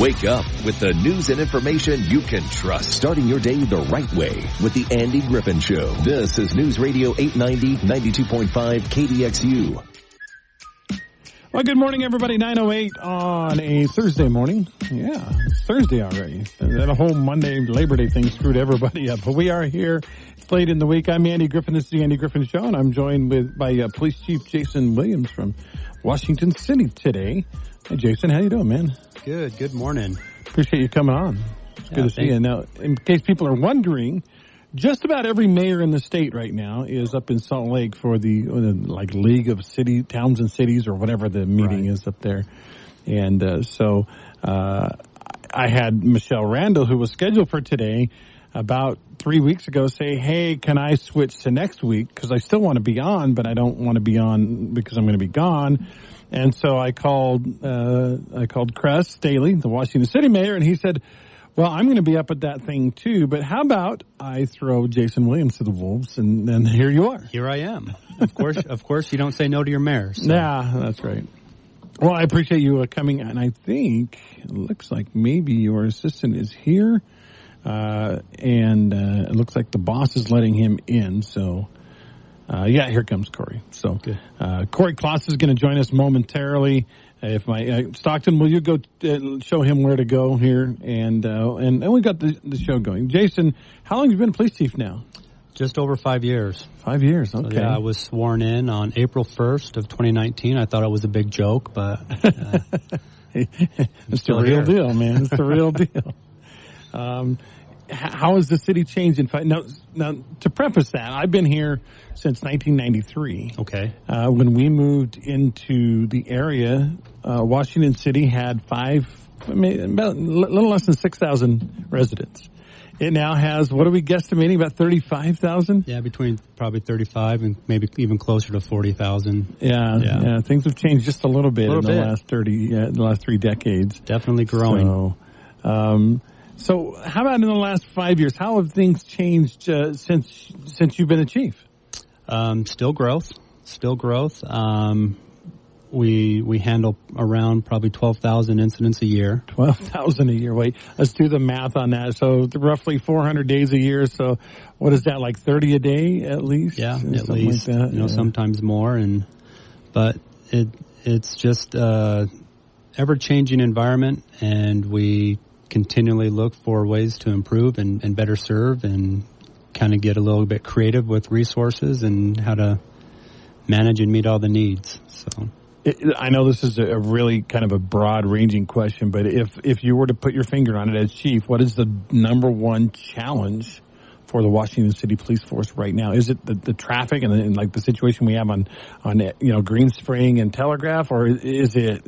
Wake up with the news and information you can trust. Starting your day the right way with the Andy Griffin Show. This is News Radio 890, 92.5 KDXU. Well, good morning, everybody. 9:08 on a Thursday morning. Yeah, it's Thursday already. That whole Monday, Labor Day thing screwed everybody up. But we are here. It's late in the week. I'm Andy Griffin. This is the Andy Griffin Show, and I'm joined by Police Chief Jason Williams from Washington City today. Hey, Jason, how you doing, man? Good morning. Appreciate you coming on. It's good to see you. Now, in case people are wondering, just about every mayor in the state right now is up in Salt Lake for the League of Towns and Cities or whatever the meeting is up there. And so I had Michelle Randall, who was scheduled for today, about 3 weeks ago, say, hey, can I switch to next week? Because I still want to be on, but I don't want to be on because I'm going to be gone. And so I called Cress Staley, the Washington City mayor, and he said, well, I'm going to be up at that thing too, but how about I throw Jason Williams to the wolves, and then here you are. Here I am. Of course, you don't say no to your mayor. So. Yeah, that's right. Well, I appreciate you coming, and I think it looks like maybe your assistant is here, and it looks like the boss is letting him in, so... here comes Corey. So, Corey Kloss is going to join us momentarily. If Stockton, will you go show him where to go here? And we got the show going. Jason, how long have you been police chief now? Just over 5 years. 5 years, okay. So, I was sworn in on April 1st of 2019. I thought it was a big joke, but it's the real deal, man. It's the real deal. How has the city changed in fact? Now, to preface that, I've been here since 1993. Okay. When we moved into the area, Washington City had about a little less than 6,000 residents. It now has, what are we guesstimating, about 35,000? Yeah, between probably 35 and maybe even closer to 40,000. Yeah. Things have changed just a little bit in the last 3 decades. Definitely growing. So how about in the last 5 years? How have things changed since you've been a chief? Still growth. We handle around probably 12,000 incidents a year. 12,000 a year. Wait, let's do the math on that. So roughly 400 days a year. So what is that, like 30 a day at least? Yeah, at least. Like that? Sometimes more. But it's just ever-changing environment, and we continually look for ways to improve and better serve and kind of get a little bit creative with resources and how to manage and meet all the needs. So I know this is a really kind of a broad-ranging question, but if you were to put your finger on it as chief, what is the number one challenge for the Washington City Police Force right now? Is it the traffic and like the situation we have on Green Spring and Telegraph, or is it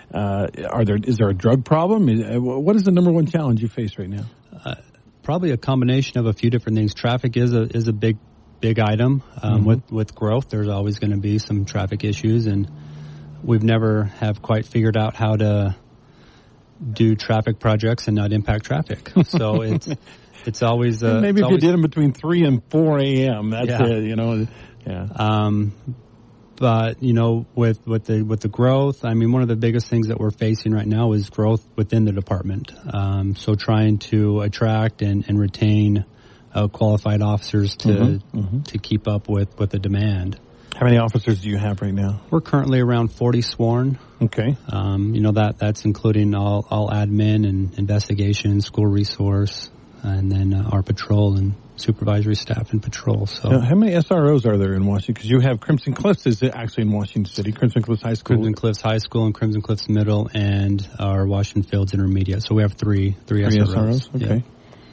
is there a drug problem? What is the number one challenge you face right now? Probably a combination of a few different things. Traffic is a big item. With growth, there's always going to be some traffic issues, and we've never have quite figured out how to do traffic projects and not impact traffic. So it's always maybe if you did them between 3 and 4 a.m. That's it. Yeah. But with the growth, I mean, one of the biggest things that we're facing right now is growth within the department. So trying to attract and retain qualified officers to keep up with the demand. How many officers do you have right now? We're currently around 40 sworn. Okay. That's including all admin and investigation, school resource, and then our patrol and supervisory staff and patrol. So, now, how many SROs are there in Washington? Because you have Crimson Cliffs is actually in Washington City, Crimson Cliffs High School. Crimson Cliffs High School and Crimson Cliffs Middle, and our Washington Fields Intermediate. So we have three SROs. Okay.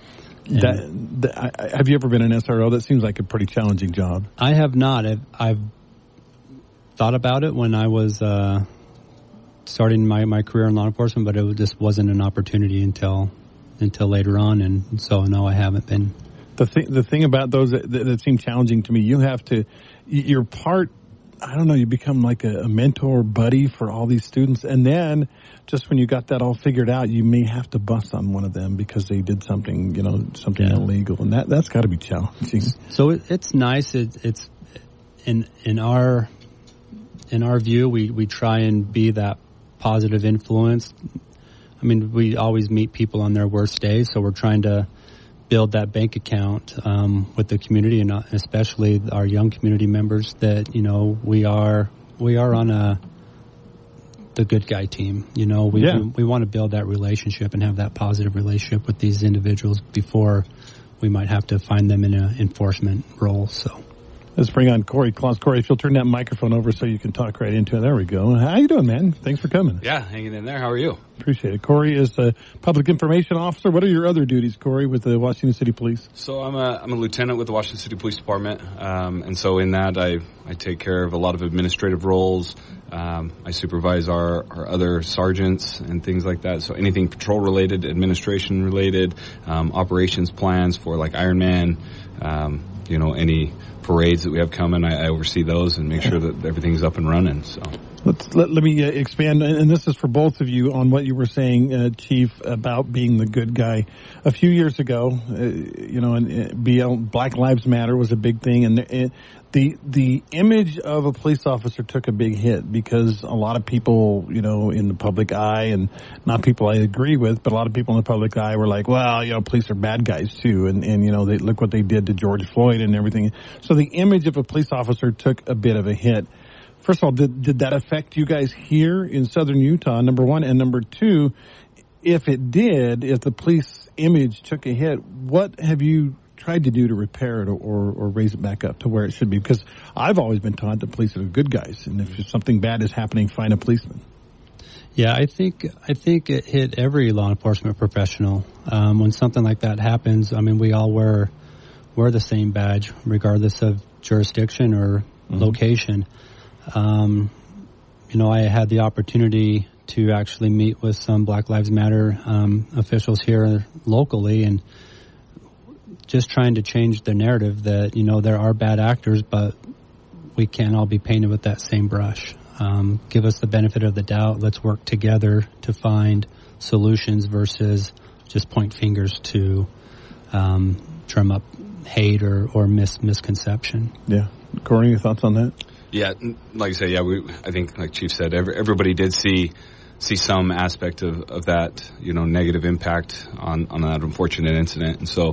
Yeah. Have you ever been an SRO? That seems like a pretty challenging job. I have not. I've thought about it when I was starting my career in law enforcement, but it just wasn't an opportunity until later on, and so no, I haven't been. The thing about those that seem challenging to me, you're part, I don't know, you become like a mentor buddy for all these students, and then just when you got that all figured out, you may have to bust on one of them because they did something, illegal, and that's got to be challenging. So it's nice. It's in our view, we try and be that positive influence. I mean, we always meet people on their worst days, so we're trying to build that bank account with the community, and especially our young community members, that, you know, we are on the good guy team. You know, we want to build that relationship and have that positive relationship with these individuals before we might have to find them in an enforcement role. So let's bring on Corey Klontz. Corey, if you'll turn that microphone over so you can talk right into it. There we go. How you doing, man? Thanks for coming. Yeah, hanging in there. How are you? Appreciate it. Corey is the public information officer. What are your other duties, Corey, with the Washington City Police? So I'm a lieutenant with the Washington City Police Department, and so in that I take care of a lot of administrative roles. I supervise our other sergeants and things like that. So anything patrol related, administration related, operations plans for like Ironman, you know, any parades that we have coming, I oversee those and make sure that everything's up and running. So let me expand, and this is for both of you, on what you were saying, Chief, about being the good guy. A few years ago, you know, and Black Lives Matter was a big thing, and the image of a police officer took a big hit because a lot of people, you know, in the public eye, and not people I agree with, but a lot of people in the public eye were like, well, you know, police are bad guys too, and you know, they look what they did to George Floyd and everything. So the image of a police officer took a bit of a hit. First of all, did that affect you guys here in southern Utah, number one? And number two, if it did, if the police image took a hit, what have you tried to do to repair it or raise it back up to where it should be? Because I've always been taught that police are good guys, and if something bad is happening, find a policeman. Yeah, I think it hit every law enforcement professional. When something like that happens, I mean, we all wear the same badge, regardless of jurisdiction or location. You know, I had the opportunity to actually meet with some Black Lives Matter officials here locally, and just trying to change the narrative that, you know, there are bad actors, but we can't all be painted with that same brush. Give us the benefit of the doubt. Let's work together to find solutions versus just point fingers to drum up hate or misconception. Yeah. Corey, your thoughts on that? Yeah, like I said, I think, like Chief said, everybody did see some aspect of that, you know, negative impact on that unfortunate incident. And so,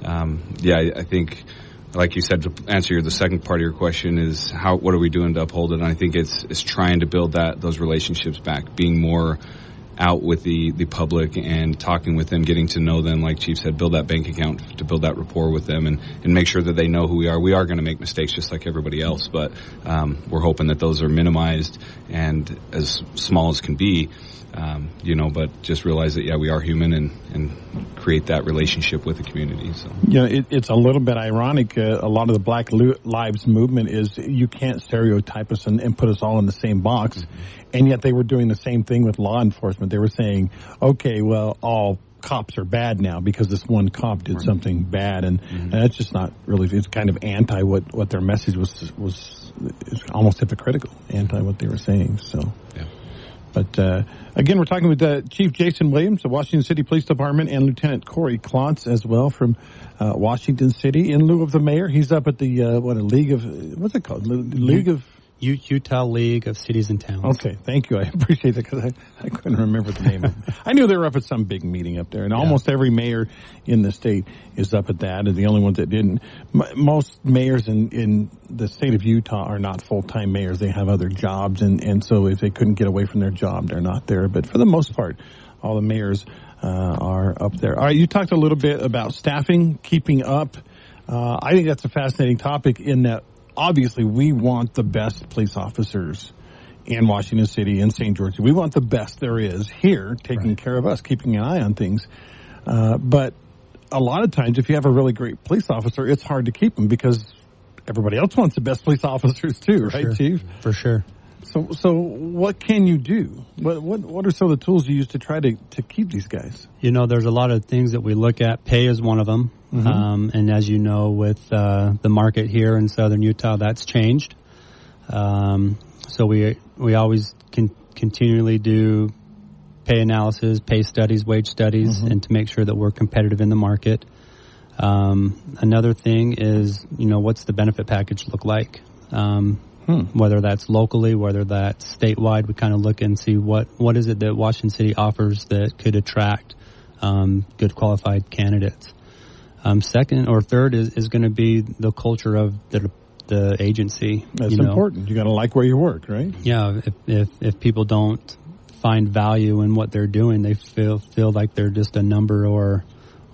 I think, like you said, to answer the second part of your question is what are we doing to uphold it? And I think it's trying to build those relationships back, being more out with the public and talking with them, getting to know them, like Chief said, build that bank account to build that rapport with them and make sure that they know who we are. We are going to make mistakes just like everybody else, but we're hoping that those are minimized and as small as can be, you know, but just realize that, we are human and create that relationship with the community. So, it's a little bit ironic. A lot of the Black Lives movement is you can't stereotype us and put us all in the same box. Mm-hmm. And yet they were doing the same thing with law enforcement. They were saying, okay, well, all cops are bad now because this one cop did something bad. And that's just not really, it's kind of anti what their message was almost hypocritical, anti what they were saying. So, yeah. But, again, we're talking with Chief Jason Williams, the Washington City Police Department, and Lieutenant Corey Klontz as well from Washington City. In lieu of the mayor, he's up at the, what's it called? League of... Utah League of Cities and Towns. Okay, thank you. I appreciate that because I couldn't remember the name of it. I knew they were up at some big meeting up there, and almost every mayor in the state is up at that, and the only ones that didn't. Most mayors in the state of Utah are not full-time mayors. They have other jobs, and so if they couldn't get away from their job, they're not there. But for the most part, all the mayors are up there. All right, you talked a little bit about staffing, keeping up. I think that's a fascinating topic in that obviously we want the best police officers in Washington City and St. George. We want the best there is here taking care of us, keeping an eye on things. But a lot of times if you have a really great police officer, it's hard to keep them because everybody else wants the best police officers too, right, Chief? For sure. So what can you do? What are some of the tools you use to try to keep these guys? You know, there's a lot of things that we look at. Pay is one of them. Mm-hmm. And as you know, with the market here in southern Utah, that's changed. So we always continually do pay analysis, pay studies, wage studies, and to make sure that we're competitive in the market. Another thing is, you know, what's the benefit package look like? Whether that's locally, whether that's statewide, we kind of look and see what is it that Washington City offers that could attract good qualified candidates. Second or third is going to be the culture of the agency. That's important. You got to like where you work, right? Yeah. If people don't find value in what they're doing, they feel like they're just a number or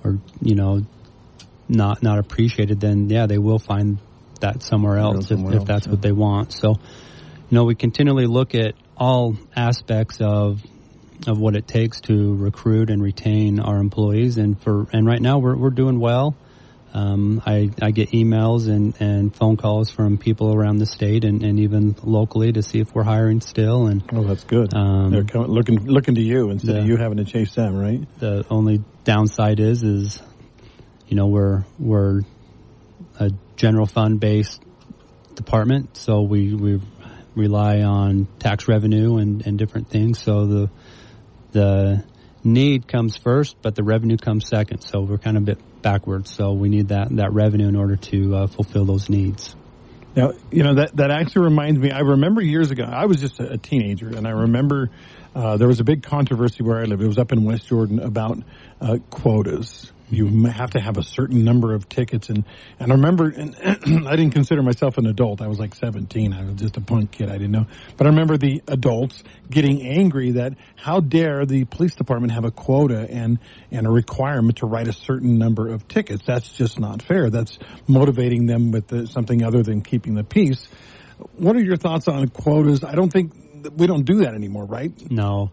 not appreciated, then they will find that somewhere else if that's what they want. So, we continually look at all aspects of what it takes to recruit and retain our employees, and right now we're doing well. I get emails and phone calls from people around the state and even locally to see if we're hiring still. And that's good. They're looking to you instead of you having to chase them, right? The only downside is we're a general fund based department, so we rely on tax revenue and different things. So the need comes first, but the revenue comes second. So we're kind of a bit backwards. So we need that revenue in order to fulfill those needs. Now, that actually reminds me, I remember years ago, I was just a teenager, and I remember there was a big controversy where I lived. It was up in West Jordan about quotas. You have to have a certain number of tickets. And I remember, and I didn't consider myself an adult. I was like 17. I was just a punk kid. I didn't know. But I remember the adults getting angry that how dare the police department have a quota and a requirement to write a certain number of tickets. That's just not fair. That's motivating them with something other than keeping the peace. What are your thoughts on quotas? I don't think we don't do that anymore, right? No.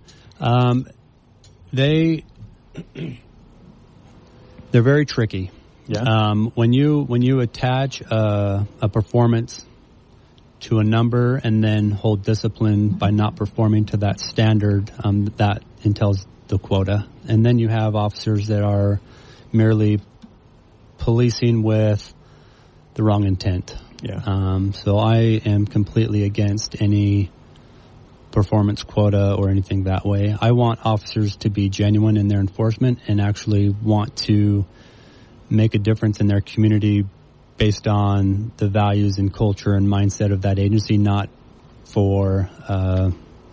They're very tricky. Yeah. When you attach a performance to a number and then hold discipline by not performing to that standard, that entails the quota. And then you have officers that are merely policing with the wrong intent. Yeah. So I am completely against any performance quota or anything that way. I want officers to be genuine in their enforcement and actually want to make a difference in their community based on the values and culture and mindset of that agency, not for a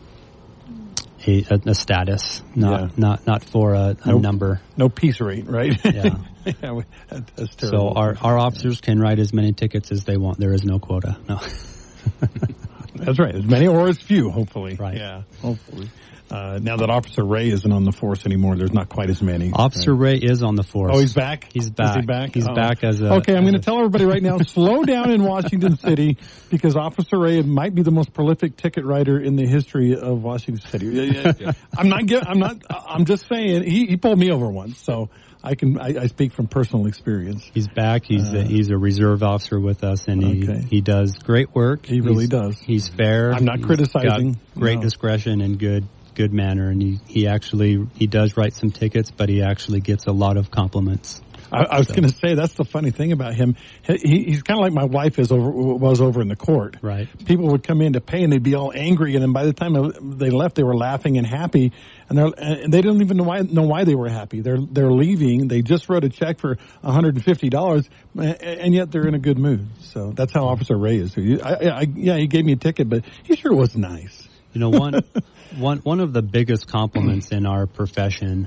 status, not for a number. No piece rate, right? Yeah. That's terrible. So our officers can write as many tickets as they want. There is no quota. No. That's right. As many or as few, hopefully. Right. Yeah, hopefully. Now that Officer Ray isn't on the force anymore, there's not quite as many. Officer Ray is on the force. Oh, he's back? He's back. Is he back? He's back as a... Okay, I'm going to tell everybody right now, slow down in Washington City, because Officer Ray might be the most prolific ticket writer in the history of Washington City. Yeah. I'm just saying, he pulled me over once, so I speak from personal experience. He's back. He's a reserve officer with us, and he does great work. He really does. He's fair. I'm not criticizing. Got great discretion and good manner, and he does write some tickets, but he actually gets a lot of compliments. I was going to say, that's the funny thing about him. He's kind of like my wife was over in the court. Right. People would come in to pay, and they'd be all angry, and then by the time they left, they were laughing and happy, and they didn't even know why they were happy. They're leaving. They just wrote a check for $150, and yet they're in a good mood. So that's how Officer Ray is. He gave me a ticket, but he sure was nice. One of the biggest compliments in our profession,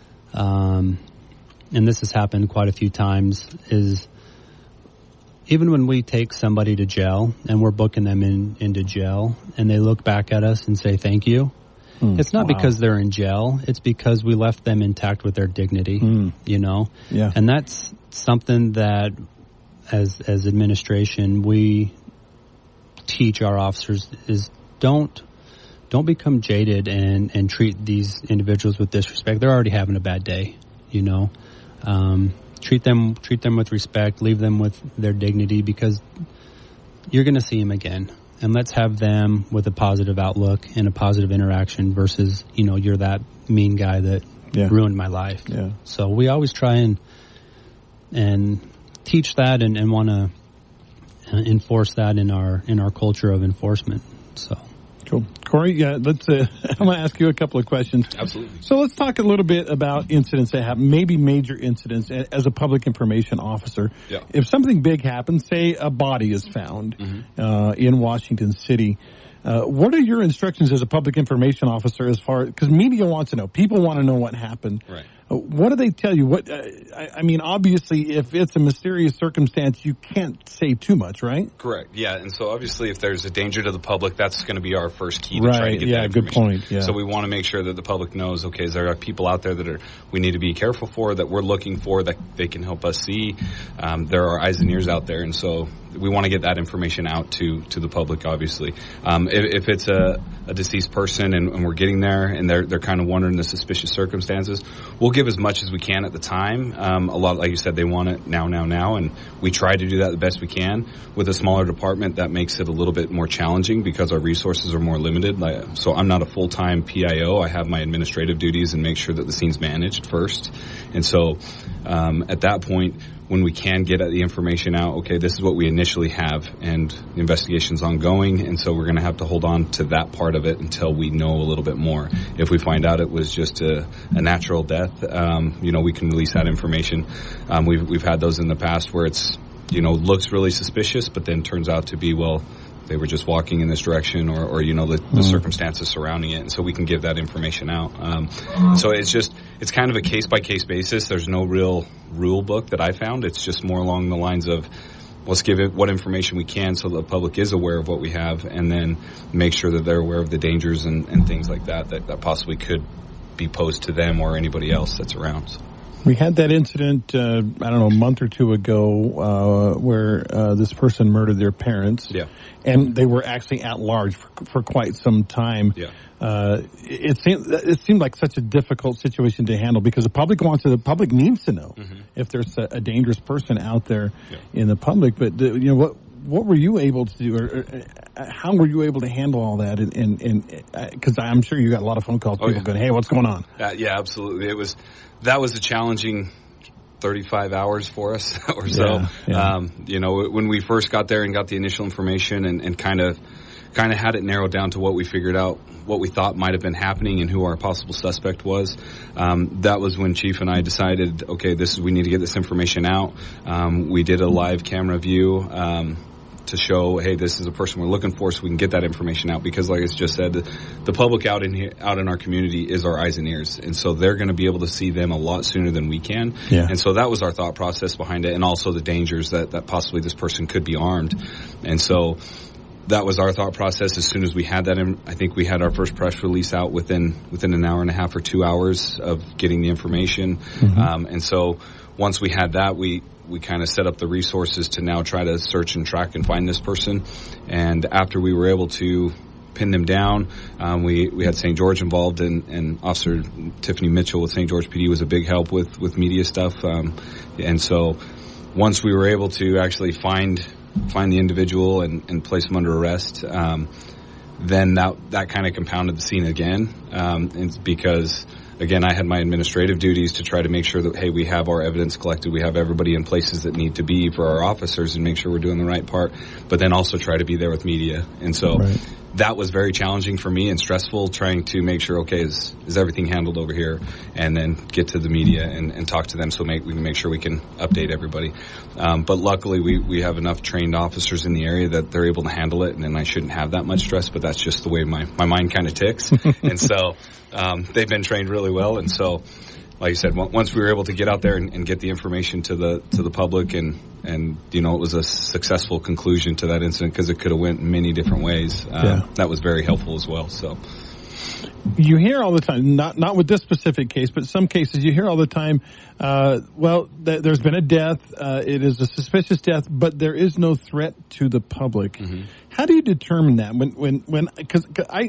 and this has happened quite a few times, is even when we take somebody to jail and we're booking them into jail and they look back at us and say thank you, it's not because they're in jail. It's because we left them intact with their dignity, Yeah. And that's something that as administration we teach our officers is don't become jaded and treat these individuals with disrespect. They're already having a bad day, Treat them with respect, leave them with their dignity, because you're going to see them again. And let's have them with a positive outlook and a positive interaction versus, you're that mean guy that ruined my life. Yeah. So we always try and teach that and want to enforce that in our culture of enforcement. So. Cool. Corey, yeah, let's. I'm going to ask you a couple of questions. Absolutely. So let's talk a little bit about incidents that happen, maybe major incidents as a public information officer. Yeah. If something big happens, say a body is found in Washington City, what are your instructions as a public information officer as far, because media wants to know, people want to know what happened. Right. What do they tell you? What I mean, obviously, if it's a mysterious circumstance, you can't say too much, right? Correct. Yeah, and so obviously, if there's a danger to the public, that's going to be our first key to try to get that information. Good point. Yeah. So we want to make sure that the public knows, okay, is there people out there that we need to be careful for, that we're looking for, that they can help us see. There are eyes and ears out there, and so we want to get that information out to the public, obviously. If it's a deceased person and we're getting there and they're kind of wondering the suspicious circumstances, we'll give as much as we can at the time. A lot, like you said, they want it now, and we try to do that the best we can. With a smaller department, that makes it a little bit more challenging because our resources are more limited. So I'm not a full-time PIO. I have my administrative duties and make sure that the scene's managed first. And so at that point, when we can get the information out, okay, this is what we initially have, and the investigation's ongoing, and so we're going to have to hold on to that part of it until we know a little bit more. If we find out it was just a natural death, we can release that information. We've had those in the past where it's, looks really suspicious, but then turns out to be, well, they were just walking in this direction, or the circumstances surrounding it, and so we can give that information out. So it's kind of a case-by-case basis. There's no real rule book that I found. It's just more along the lines of, let's give it what information we can so the public is aware of what we have, and then make sure that they're aware of the dangers and things like that possibly could be posed to them or anybody else that's around. So. We had that incident, a month or two ago, where this person murdered their parents. Yeah. And they were actually at large for quite some time. Yeah. It seemed like such a difficult situation to handle because the public needs to know if there's a dangerous person out there in the public. But what were you able to do, or how were you able to handle all that? And because I'm sure you got a lot of phone calls, people going, "Hey, what's going on?" Yeah, absolutely. That was a challenging 35 hours for us or so. Yeah. When we first got there and got the initial information and kind of had it narrowed down to what we figured out, what we thought might have been happening and who our possible suspect was. That was when Chief and I decided, okay, we need to get this information out. We did a live camera view, to show, hey, this is a person we're looking for, so we can get that information out. Because, like I just said, the public out in our community is our eyes and ears, and so they're going to be able to see them a lot sooner than we can. Yeah. And so that was our thought process behind it, and also the dangers that possibly this person could be armed. And so that was our thought process. As soon as we had that, I think we had our first press release out within an hour and a half or 2 hours of getting the information. And so once we had that, we kind of set up the resources to now try to search and track and find this person. And after we were able to pin them down, we had St. George involved, and Officer Tiffany Mitchell with St. George PD was a big help with media stuff. And so once we were able to actually find the individual and place him under arrest, then that kind of compounded the scene again. And because, again, I had my administrative duties to try to make sure that, hey, we have our evidence collected, we have everybody in places that need to be for our officers, and make sure we're doing the right part, but then also try to be there with media. And so that was very challenging for me and stressful, trying to make sure, okay, is everything handled over here, and then get to the media and talk to them so we can make sure we can update everybody. But luckily we have enough trained officers in the area that they're able to handle it, and then I shouldn't have that much stress, but that's just the way my mind kind of ticks. And so they've been trained really well, and so like I said, once we were able to get out there and get the information to the public, and it was a successful conclusion to that incident, because it could have went many different ways. That was very helpful as well. So you hear all the time, not with this specific case, but some cases you hear all the time, there's been a death, it is a suspicious death, but there is no threat to the public. How do you determine that? Because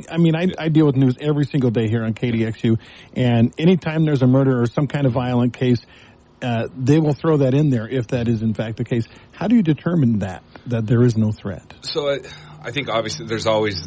I deal with news every single day here on KDXU, and anytime there's a murder or some kind of violent case, they will throw that in there if that is in fact the case. How do you determine that there is no threat? So I think obviously there's always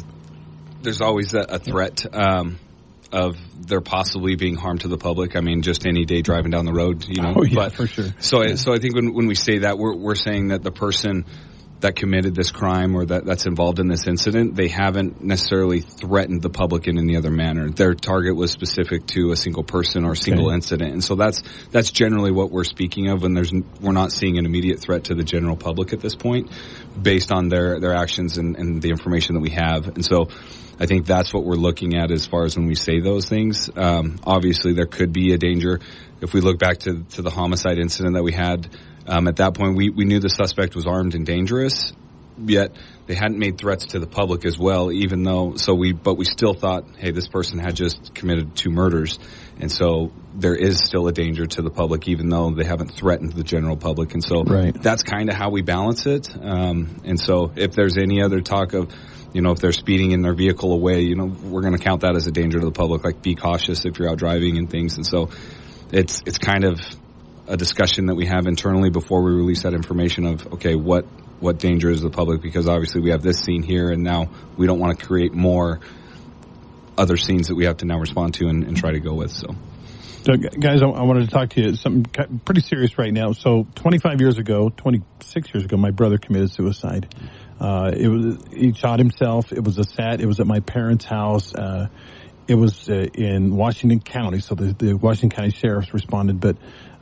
a threat of there possibly being harm to the public. I mean, just any day driving down the road, Oh, yeah, for sure. So I think when we say that, we're saying that the person that committed this crime or that's involved in this incident, they haven't necessarily threatened the public in any other manner. Their target was specific to a single person or a single incident. And so that's generally what we're speaking of when we're not seeing an immediate threat to the general public at this point based on their actions and the information that we have. And so I think that's what we're looking at as far as when we say those things. Obviously, there could be a danger. If we look back to the homicide incident that we had, at that point, we knew the suspect was armed and dangerous, yet they hadn't made threats to the public as well, but we still thought, hey, this person had just committed 2 murders. And so there is still a danger to the public, even though they haven't threatened the general public. And so that's kind of how we balance it. And so if there's any other talk of, if they're speeding in their vehicle away, we're going to count that as a danger to the public, like be cautious if you're out driving and things. And so it's kind of a discussion that we have internally before we release that information of, okay, what danger is the public? Because obviously we have this scene here, and now we don't want to create more other scenes that we have to now respond to and try to go with. So guys, I wanted to talk to you something pretty serious right now. So 26 years ago, my brother committed suicide. He shot himself. It was it was at my parents' house. It was in Washington County, so the Washington County sheriffs responded. But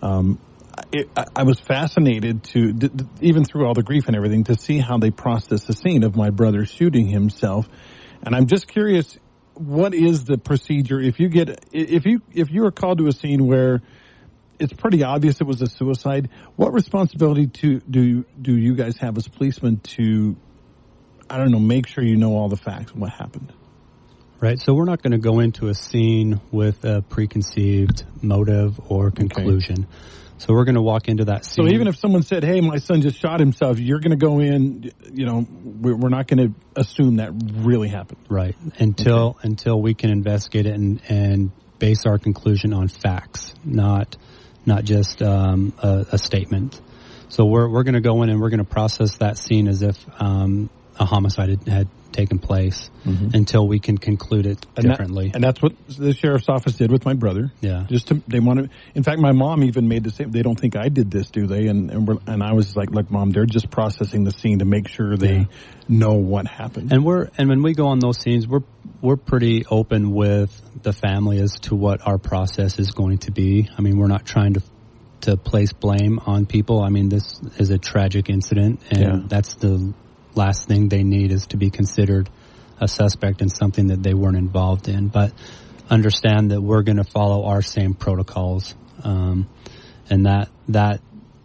I was fascinated even through all the grief and everything, to see how they processed the scene of my brother shooting himself. And I'm just curious, what is the procedure if you are called to a scene where it's pretty obvious it was a suicide? What responsibility do you guys have as policemen to, make sure you know all the facts and what happened? Right, so we're not going to go into a scene with a preconceived motive or conclusion. Okay. So we're going to walk into that scene. So even if someone said, hey, my son just shot himself, you're going to go in, we're not going to assume that really happened. Right, until we can investigate it and base our conclusion on facts, not just a statement. So we're going to go in and we're going to process that scene as if a homicide had taken place until we can conclude it differently. And that's what the sheriff's office did with my brother. Yeah. In fact, my mom even made the same. They don't think I did this, do they? And I was like, look, Mom, they're just processing the scene to make sure they know what happened. And when we go on those scenes, we're pretty open with the family as to what our process is going to be. I mean, we're not trying to place blame on people. I mean, this is a tragic incident, and that's the last thing they need, is to be considered a suspect in something that they weren't involved in. But understand that we're going to follow our same protocols, and that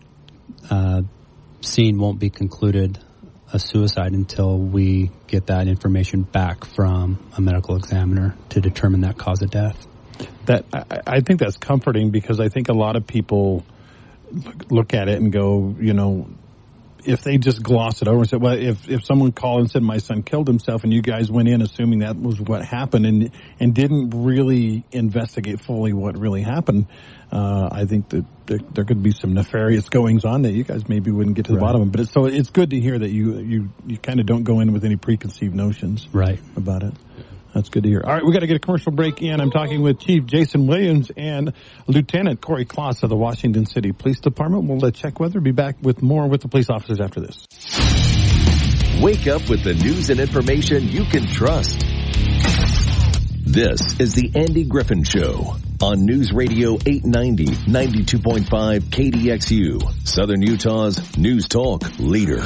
scene won't be concluded a suicide until we get that information back from a medical examiner to determine that cause of death. I think that's comforting, because I think a lot of people look at it and go, if they just gloss it over and say, well, if someone called and said my son killed himself, and you guys went in assuming that was what happened and didn't really investigate fully what really happened, I think that there could be some nefarious goings on that you guys maybe wouldn't get to the bottom of. But it's good to hear that you kind of don't go in with any preconceived notions about it. That's good to hear. All right, we got to get a commercial break in. I'm talking with Chief Jason Williams and Lieutenant Corey Kloss of the Washington City Police Department. We'll check weather. Be back with more with the police officers after this. Wake up with the news and information you can trust. This is the Andy Griffin Show on News Radio 890, 92.5 KDXU, Southern Utah's News Talk leader.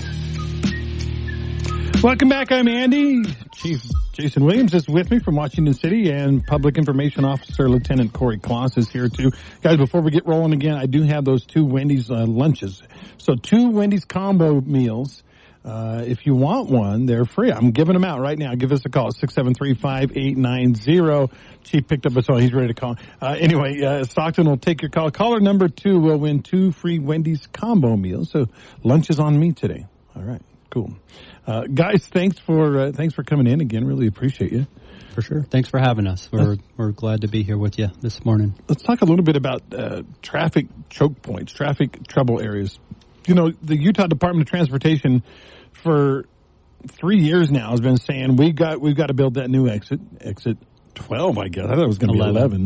Welcome back. I'm Andy. Chief Jason Williams is with me from Washington City, and Public Information Officer Lieutenant Corey Kloss is here too. Guys, before we get rolling again, I do have those 2 Wendy's lunches. So 2 Wendy's combo meals. If you want one, they're free. I'm giving them out right now. Give us a call at 673-5890. Chief picked up his phone. He's ready to call. Anyway, Stockton will take your call. Caller number 2 will win 2 free Wendy's combo meals. So lunch is on me today. All right, cool. Guys, thanks for coming in again. Really appreciate you. For sure. Thanks for having us. We're glad to be here with you this morning. Let's talk a little bit about traffic choke points, traffic trouble areas. The Utah Department of Transportation for 3 years now has been saying we've got to build that new exit 12, I guess. I thought it was going to be 11. Yeah.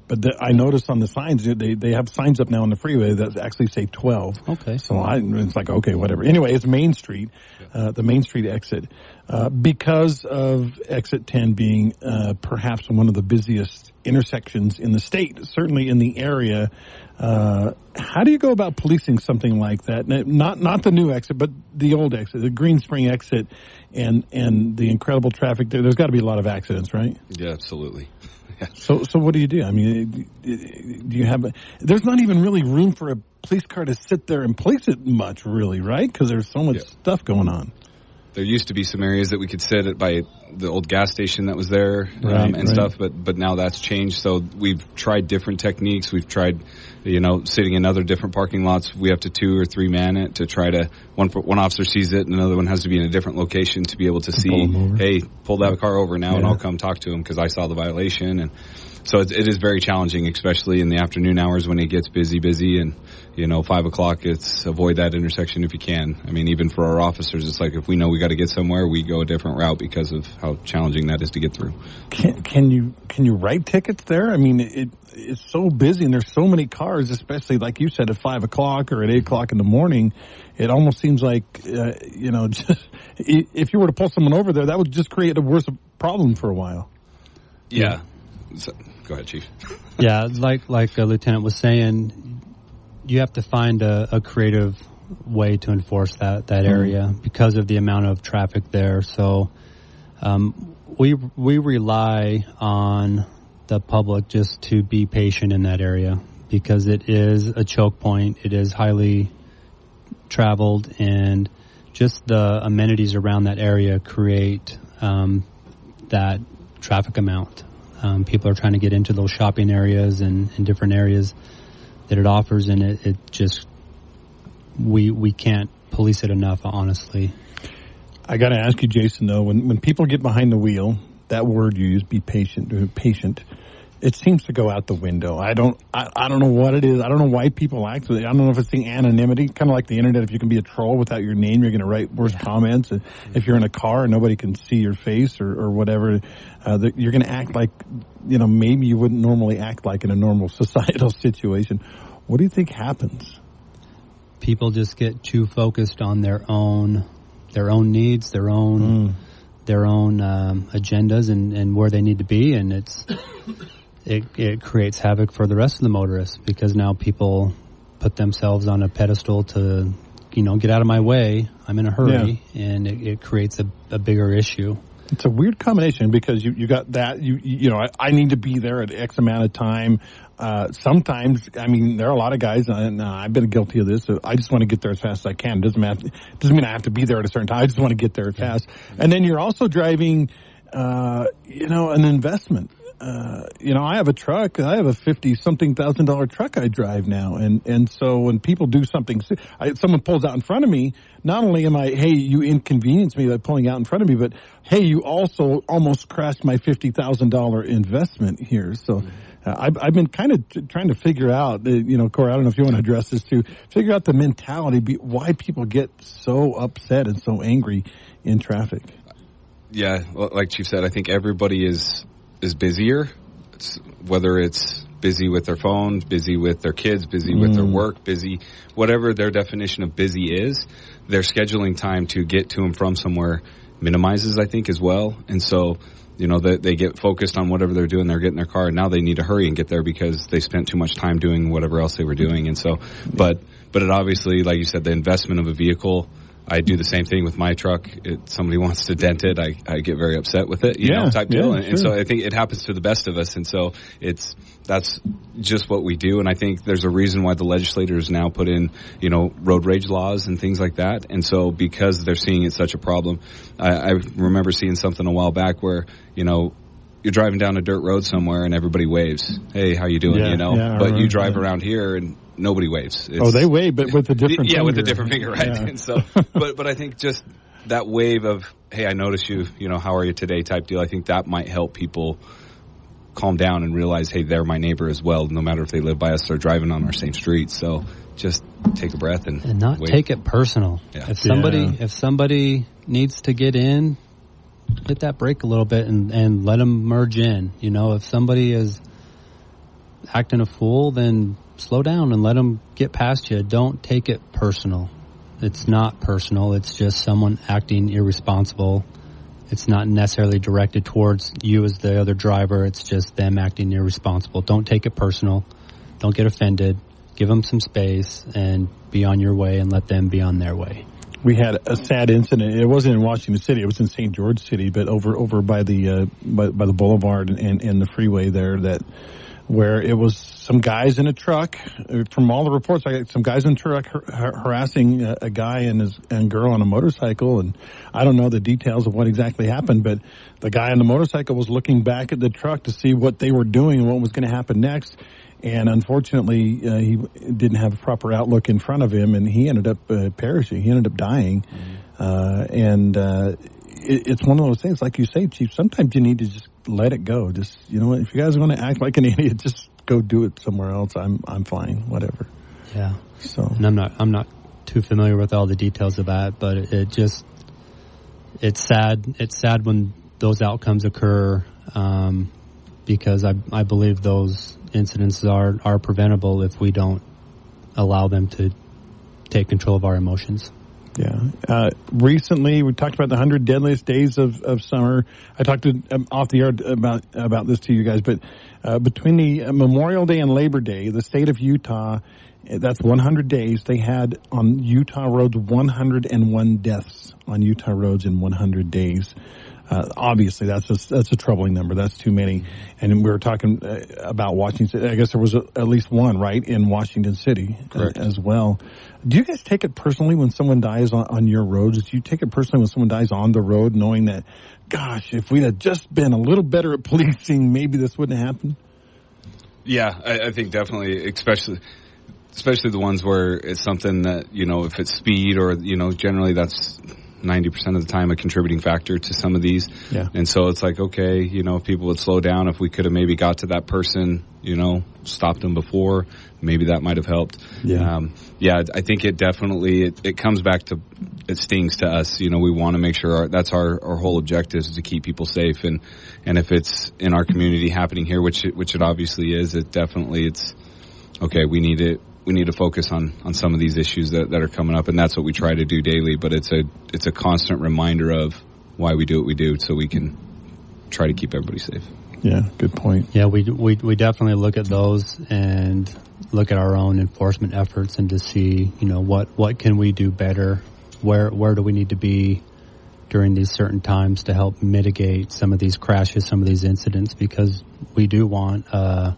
But I noticed on the signs, they have signs up now on the freeway that actually say 12. Okay. So it's like, okay, whatever. Anyway, it's Main Street, the Main Street exit. Because of exit 10 being perhaps one of the busiest intersections in the state, certainly in the area, how do you go about policing something like that? Not the new exit, but the old exit, the Green Spring exit, and the incredible traffic there. There's got to be a lot of accidents, right? Yeah, absolutely. Yeah. So what do you do? I mean, do you have? There's not even really room for a police car to sit there and police it much, really, right? Because there's so much stuff going on. There used to be some areas that we could sit at by the old gas station that was there stuff, but now that's changed. So we've tried different techniques. We've tried, sitting in other different parking lots. We have to 2 or 3 man it to try to, one officer sees it and another one has to be in a different location to be able to see, hey, pull that car over now and I'll come talk to him because I saw the violation. And so it is very challenging, especially in the afternoon hours when it gets busy and, 5 o'clock, it's avoid that intersection if you can. I mean, even for our officers, it's like if we know we got to get somewhere, we go a different route because of how challenging that is to get through. Can you write tickets there? I mean, it's so busy and there's so many cars, especially like you said at 5 o'clock or at 8 o'clock in the morning. It almost seems like, just if you were to pull someone over there, that would just create a worse problem for a while. Yeah. So, go ahead, Chief. Yeah, like Lieutenant was saying, you have to find a creative way to enforce that area because of the amount of traffic there. So we rely on the public just to be patient in that area because it is a choke point. It is highly traveled, and just the amenities around that area create that traffic amount. People are trying to get into those shopping areas and different areas that it offers, and it just we can't police it enough, honestly. I got to ask you, Jason, though, when people get behind the wheel, that word you use, be patient, it seems to go out the window. I don't know what it is. I don't know why people act with it. I don't know if it's the anonymity, kind of like the internet. If you can be a troll without your name, you're going to write worse comments. And if you're in a car and nobody can see your face or whatever, you're going to act like, maybe you wouldn't normally act like in a normal societal situation. What do you think happens? People just get too focused on their own needs, their own agendas and where they need to be, and it creates havoc for the rest of the motorists because now people put themselves on a pedestal to, get out of my way. I'm in a hurry, and it creates a bigger issue. It's a weird combination because you got that, I need to be there at X amount of time. Sometimes, I mean, there are a lot of guys, and I've been guilty of this. So I just want to get there as fast as I can. Doesn't mean I have to be there at a certain time. I just want to get there fast. And then you're also driving, an investment. I have a truck. I have a $50,000 truck I drive now. And so when people do something, someone pulls out in front of me, not only am I, hey, you inconvenience me by pulling out in front of me, but hey, you also almost crashed my $50,000 investment here. So I've been kind of trying to figure out, Corey, I don't know if you want to address this too, figure out the mentality, why people get so upset and so angry in traffic. Yeah, well, like Chief said, I think everybody is busier, whether it's busy with their phones, busy with their kids, busy with their work, busy, whatever their definition of busy is, their scheduling time to get to and from somewhere minimizes, I think, as well. And so, they get focused on whatever they're doing. They're getting their car, and now they need to hurry and get there because they spent too much time doing whatever else they were doing. And so, but it obviously, like you said, the investment of a vehicle, I do the same thing with my truck. Somebody wants to dent it, I get very upset with it, type deal. And so I think it happens to the best of us. And so that's just what we do. And I think there's a reason why the legislators now put in, road rage laws and things like that. And so because they're seeing it such a problem, I remember seeing something a while back where, you're driving down a dirt road somewhere and everybody waves. Hey, how you doing? But you drive around here and nobody waves. They wave, but with a different finger. Yeah, with a different finger, right? Yeah. And so, but I think just that wave of, hey, I noticed you, how are you today type deal, I think that might help people calm down and realize, hey, they're my neighbor as well, no matter if they live by us or driving on our same street. So just take a breath and not wait. Take it personal. Yeah. If somebody needs to get in, hit that brake a little bit and let them merge in. If somebody is acting a fool, then slow down and let them get past you. Don't take it personal. It's not personal. It's just someone acting irresponsible. It's not necessarily directed towards you as the other driver. It's just them acting irresponsible. Don't take it personal. Don't get offended. Give them some space and be on your way and let them be on their way. We had a sad incident. It wasn't in Washington City. It was in St. George City, but over by the by the boulevard and the freeway there, where it was some guys in a truck. From all the reports, I got some guys in a truck harassing a guy and girl on a motorcycle, and I don't know the details of what exactly happened, but the guy on the motorcycle was looking back at the truck to see what they were doing and what was going to happen next. And unfortunately, he didn't have a proper outlook in front of him, and he ended up perishing. He ended up dying. It's one of those things, like you say, Chief, sometimes you need to just let it go. Just, you know what, if you guys are going to act like an idiot, just go do it somewhere else. I'm fine, whatever. Yeah. So, and I'm not too familiar with all the details of that, but it's sad. It's sad when those outcomes occur, because I believe those incidents are preventable if we don't allow them to take control of our emotions. Yeah. Recently, we talked about the 100 deadliest days of summer. I talked off the air about this to you guys, but between the Memorial Day and Labor Day, the state of Utah, that's 100 days, they had on Utah roads 101 deaths on Utah roads in 100 days. Obviously, that's a troubling number. That's too many. And we were talking about Washington. I guess there was at least one, right, in Washington City as well. Do you guys take it personally when someone dies on your roads? Do you take it personally when someone dies on the road, knowing that, gosh, if we'd have just been a little better at policing, maybe this wouldn't happen? Yeah, I think definitely, especially the ones where it's something that, you know, if it's speed or, you know, generally that's 90% of the time a contributing factor to some of these. Yeah. And so it's like, okay, you know, if people would slow down, if we could have maybe got to that person, you know, stopped them before, maybe that might have helped. Yeah. I think it definitely, it comes back to, it stings to us. You know, we want to make sure that's our whole objective is to keep people safe. And if it's in our community happening here, which it obviously is, it's okay, we need to focus on some of these issues that are coming up, and that's what we try to do daily. But it's a constant reminder of why we do what we do, so we can try to keep everybody safe. Yeah, good point. Yeah, we definitely look at those and look at our own enforcement efforts and to see, you know, what can we do better, where do we need to be during these certain times to help mitigate some of these crashes, some of these incidents, because we do want a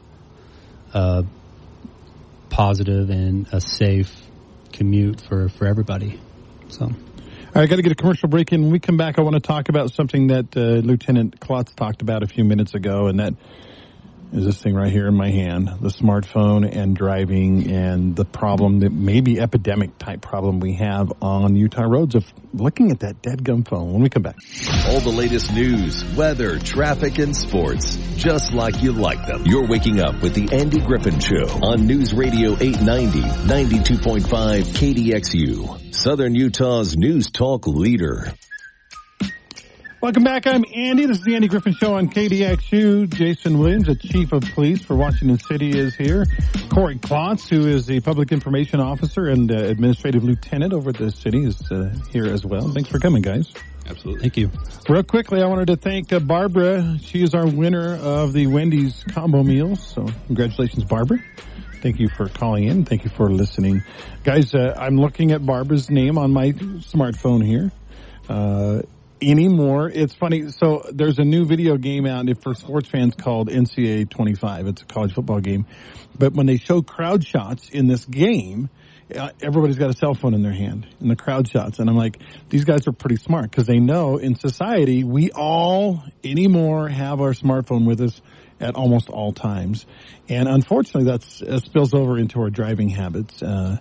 positive and a safe commute for everybody. So, all right, got to get a commercial break in. When we come back, I want to talk about something that Lieutenant Klotz talked about a few minutes ago, and that is this thing right here in my hand, the smartphone and driving, and the problem, that maybe epidemic type problem we have on Utah roads of looking at that dadgum phone. When we come back. All the latest news, weather, traffic, and sports, just like you like them. You're waking up with the Andy Griffin Show on News Radio 890, 92.5 KDXU, Southern Utah's news talk leader. Welcome back. I'm Andy. This is the Andy Griffin Show on KDXU. Jason Williams, the Chief of Police for Washington City, is here. Corey Klotz, who is the Public Information Officer and Administrative Lieutenant over at the city, is here as well. Thanks for coming, guys. Absolutely. Thank you. Real quickly, I wanted to thank Barbara. She is our winner of the Wendy's combo meals. So congratulations, Barbara. Thank you for calling in. Thank you for listening. Guys, I'm looking at Barbara's name on my smartphone here. Anymore. It's funny. So there's a new video game out for sports fans called NCAA 25. It's a college football game. But when they show crowd shots in this game, everybody's got a cell phone in their hand in the crowd shots. And I'm like, these guys are pretty smart because they know in society we all anymore have our smartphone with us at almost all times. And unfortunately, that spills over into our driving habits.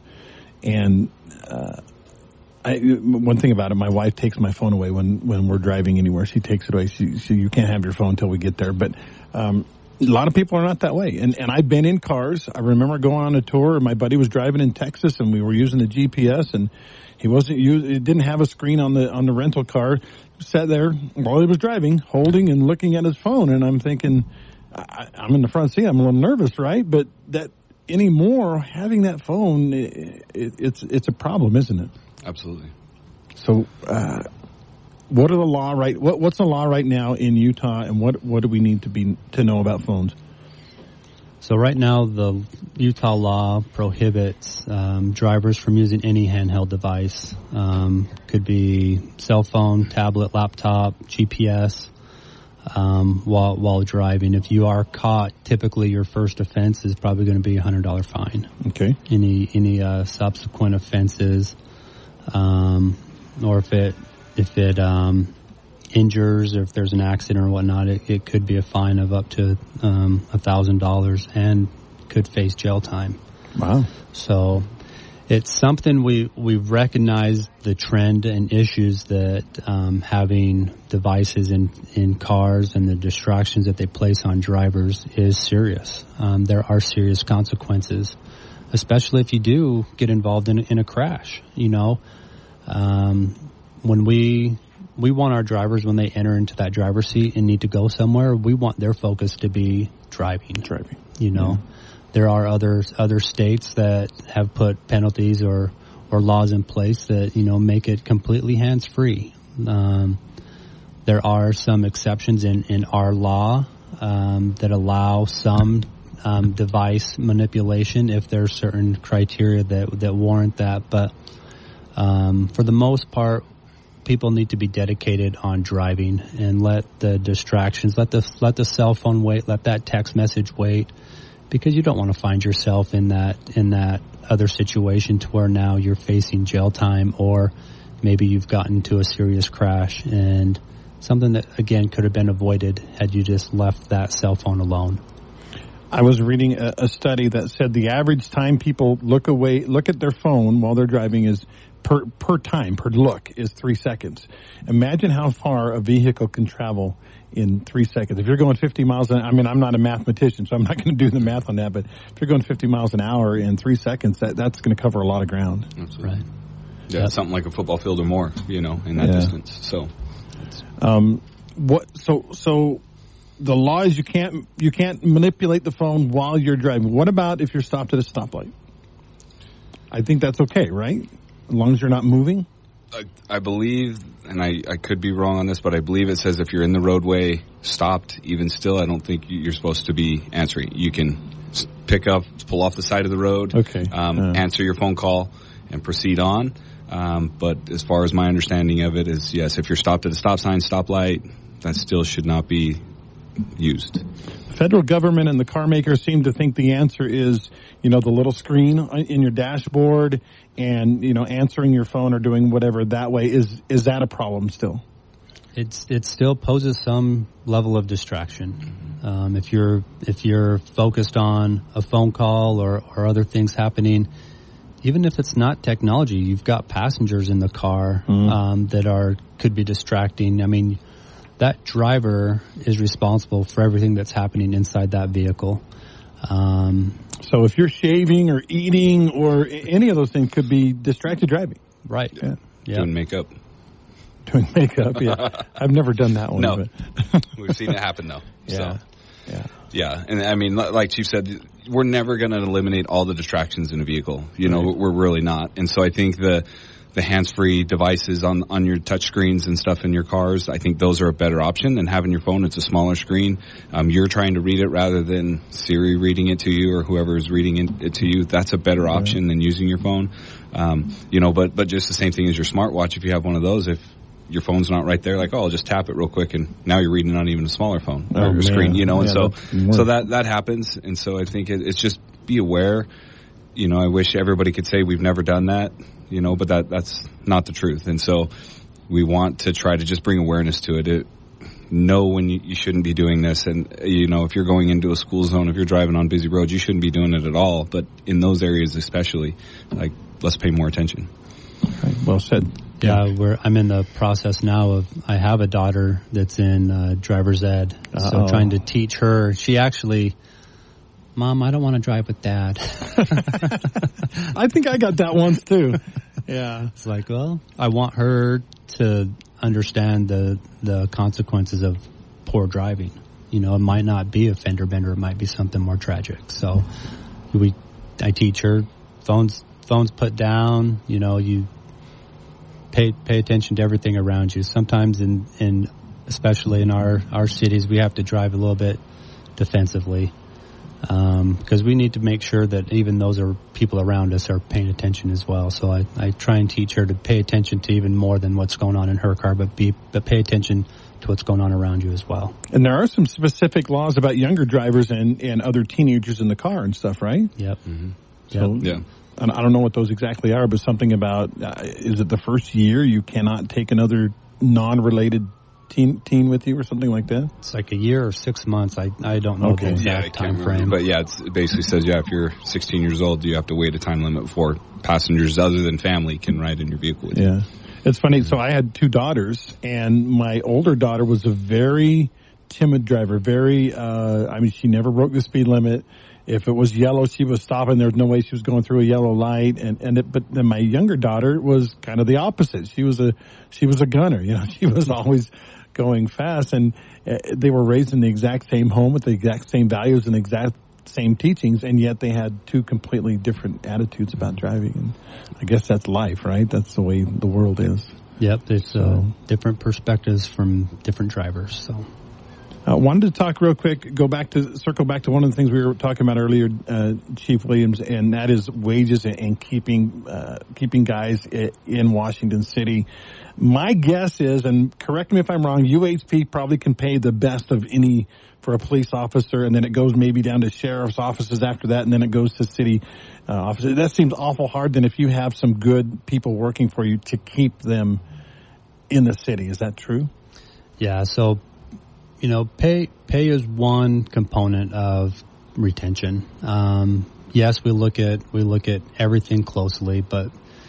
One thing about it, my wife takes my phone away when we're driving anywhere. She takes it away. You can't have your phone until we get there. But a lot of people are not that way. And I've been in cars. I remember going on a tour, and my buddy was driving in Texas, and we were using the GPS, and it didn't have a screen on the rental car. He sat there while he was driving, holding and looking at his phone, and I'm thinking, I'm in the front seat. I'm a little nervous, right? But that anymore, having that phone, it's a problem, isn't it? Absolutely. So, what are the law what's the law right now in Utah, and what do we need to know about phones? So right now, the Utah law prohibits drivers from using any handheld device. Could be cell phone, tablet, laptop, GPS, while driving. If you are caught, typically your first offense is probably going to be a $100 fine. Okay. Any subsequent offenses, or if it injures, or if there's an accident or whatnot, it could be a fine of up to $1,000 and could face jail time. Wow. So it's something we've recognized the trend and issues that having devices in cars and the distractions that they place on drivers is serious. There are serious consequences, especially if you do get involved in a crash. When we want our drivers, when they enter into that driver's seat and need to go somewhere, we want their focus to be driving. There are other states that have put penalties or laws in place that, make it completely hands-free. There are some exceptions in our law that allow some device manipulation if there's certain criteria that warrant that. But for the most part, people need to be dedicated on driving and let the distractions, let the cell phone wait, let that text message wait, because you don't want to find yourself in that other situation to where now you're facing jail time, or maybe you've gotten into a serious crash, and something that again could have been avoided had you just left that cell phone alone. I was reading a study that said the average time people look at their phone while they're driving is per look is 3 seconds. Imagine how far a vehicle can travel in 3 seconds. If you're going 50 miles an hour, I'm not a mathematician, so I'm not going to do the math on that, but if you're going 50 miles an hour in 3 seconds, that's going to cover a lot of ground. That's right. Yeah, something like a football field or more, in that distance. So, So the law is you can't manipulate the phone while you're driving. What about if you're stopped at a stoplight? I think that's okay, right? As long as you're not moving? I believe, and I could be wrong on this, but I believe it says if you're in the roadway stopped, even still, I don't think you're supposed to be answering. You can pick up, pull off the side of the road, answer your phone call, and proceed on. But as far as my understanding of it is, yes, if you're stopped at a stop sign, stoplight, that still should not be used. The federal government and the car makers seem to think the answer is, the little screen in your dashboard and, answering your phone or doing whatever that way. Is that a problem still? It still poses some level of distraction. If you're focused on a phone call or other things happening, even if it's not technology, you've got passengers in the car that could be distracting. That driver is responsible for everything that's happening inside that vehicle. So if you're shaving or eating or any of those things, could be distracted driving. Right. Yeah. Doing makeup. Doing makeup, yeah. I've never done that one. No. We've seen it happen, though. Yeah. So. Yeah. And like Chief said, we're never going to eliminate all the distractions in a vehicle. We're really not. And so I think the hands-free devices on your touch screens and stuff in your cars, I think those are a better option than having your phone. It's a smaller screen. You're trying to read it rather than Siri reading it to you or whoever is reading it to you. That's a better option than using your phone. But just the same thing as your smartwatch. If you have one of those, if your phone's not right there, I'll just tap it real quick, and now you're reading on even a smaller phone or screen, and so that happens. And so I think it's just be aware. I wish everybody could say we've never done that, but that's not the truth. And so we want to try to just bring awareness to it. Know when you shouldn't be doing this. And, if you're going into a school zone, if you're driving on busy roads, you shouldn't be doing it at all. But in those areas especially, let's pay more attention. Right. Well said. Yeah, I'm in the process now of, I have a daughter that's in driver's ed. So I'm trying to teach her. She actually, Mom, I don't want to drive with Dad. I think I got that once too. Yeah. It's I want her to understand the consequences of poor driving. it might not be a fender bender. It might be something more tragic. So I teach her phones put down, you pay attention to everything around you. Sometimes especially in our cities, we have to drive a little bit defensively. Because we need to make sure that even those people around us are paying attention as well. So I try and teach her to pay attention to even more than what's going on in her car, but pay attention to what's going on around you as well. And there are some specific laws about younger drivers and other teenagers in the car and stuff, right? Yep. Mm-hmm. So, yeah. I don't know what those exactly are, but something about, is it the first year you cannot take another non-related teen with you or something like that? It's like a year or 6 months. I don't know the exact time frame. But yeah, it basically says, if you're 16 years old, you have to wait a time limit before passengers other than family can ride in your vehicle with you. Yeah. It's funny. So I had 2 daughters, and my older daughter was a very timid driver. She never broke the speed limit. If it was yellow, she was stopping. There was no way she was going through a yellow light. But then my younger daughter was kind of the opposite. She was a gunner. She was always going fast, and they were raised in the exact same home with the exact same values and exact same teachings, and yet they had 2 completely different attitudes about driving. And I guess that's life, right? That's the way the world is. Yep, there's different perspectives from different drivers. So. Wanted to talk real quick, circle back to one of the things we were talking about earlier, Chief Williams, and that is wages and keeping guys in Washington City. My guess is, and correct me if I'm wrong, UHP probably can pay the best of any for a police officer, and then it goes maybe down to sheriff's offices after that, and then it goes to city offices. That seems awful hard then if you have some good people working for you to keep them in the city. Is that true? Yeah, so pay is one component of retention. Yes, we look at everything closely, but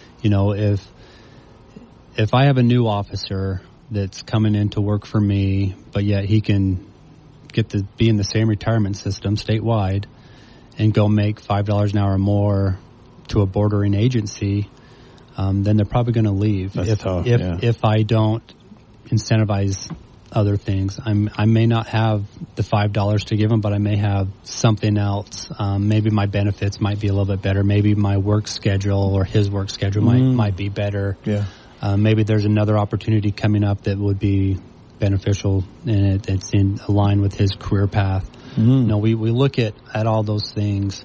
if I have a new officer that's coming in to work for me, but yet he can be in the same retirement system statewide and go make $5 an hour more to a bordering agency, then they're probably going to leave. That's tough, if I don't incentivize other things. I may not have the $5 to give them, but I may have something else. Maybe my benefits might be a little bit better. Maybe my work schedule or his work schedule might be better. Yeah. Maybe there's another opportunity coming up that would be beneficial and it's in line with his career path. We look at all those things.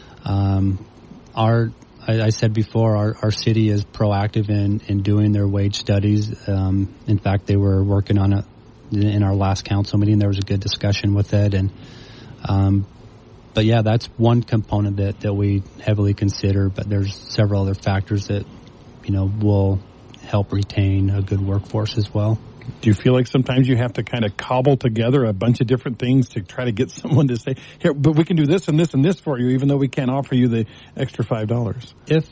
I said before, our city is proactive in doing their wage studies. In fact, they were working on it in our last council meeting. There was a good discussion with it, but yeah, that's one component that we heavily consider. But there's several other factors that will help retain a good workforce as well. Do you feel like sometimes you have to kind of cobble together a bunch of different things to try to get someone to say, here, but we can do this and this and this for you, even though we can't offer you the extra $5?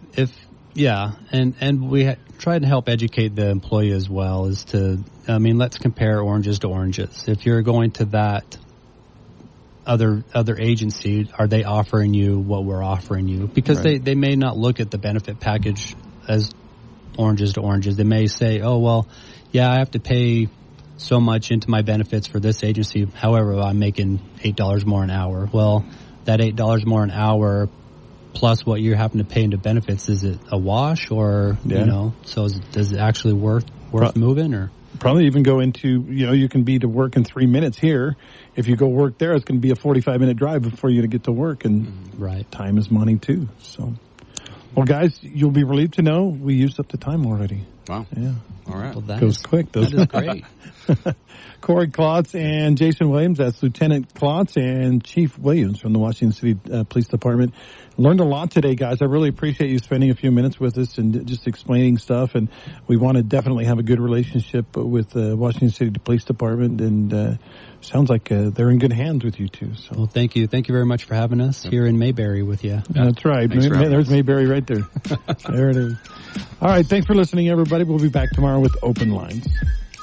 And we try to help educate the employee as well let's compare oranges to oranges. If you're going to that other agency, are they offering you what we're offering you? Because they may not look at the benefit package as oranges to oranges. They may say, oh, well, yeah, I have to pay so much into my benefits for this agency. However, I'm making $8 more an hour. Well, that $8 more an hour plus what you're having to pay into benefits, is it a wash or, so does it actually worth moving or? Probably even go into, you can be to work in 3 minutes here. If you go work there, it's going to be a 45-minute drive before you get to work, and time is money too. So, well, guys, you'll be relieved to know we used up the time already. Wow. Yeah. All right. Well, that goes quick, doesn't it? That is great. Corey Klotz and Jason Williams, that's Lieutenant Klotz and Chief Williams from the Washington City Police Department. Learned a lot today, guys. I really appreciate you spending a few minutes with us and just explaining stuff. And we want to definitely have a good relationship with the Washington City Police Department. And sounds like they're in good hands with you, too. So. Well, thank you. Thank you very much for having us here in Mayberry with you. That's right. There's Mayberry right there. There it is. All right. Thanks for listening, everybody. We'll be back tomorrow with Open Lines.